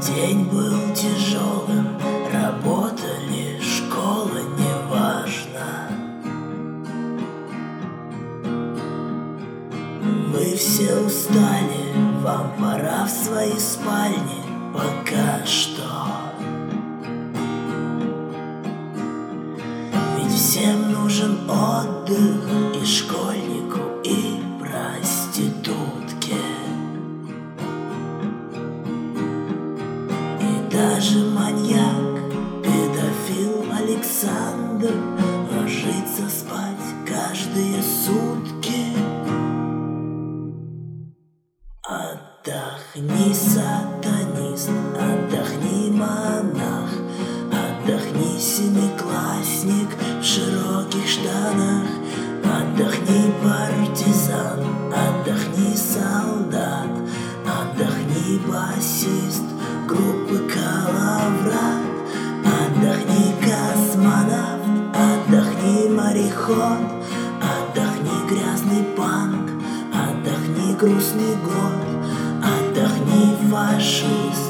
День был тяжелым, работали, школа, неважно. Вы все устали, вам пора в свои спальни пока что. Ведь всем нужен отдых, и школьнику, и проститутке. И даже маньяк, педофил Александр ложится спать каждые сутки. Отдохни, сатанист, отдохни, монах, отдохни, семиклассник в широких штанах, отдохни, партизан, отдохни, солдат, отдохни, басист группы Калаврат, отдохни, космонавт, отдохни, мореход, отдохни, грязный панк, отдохни, грустный год, отдохни, фашист.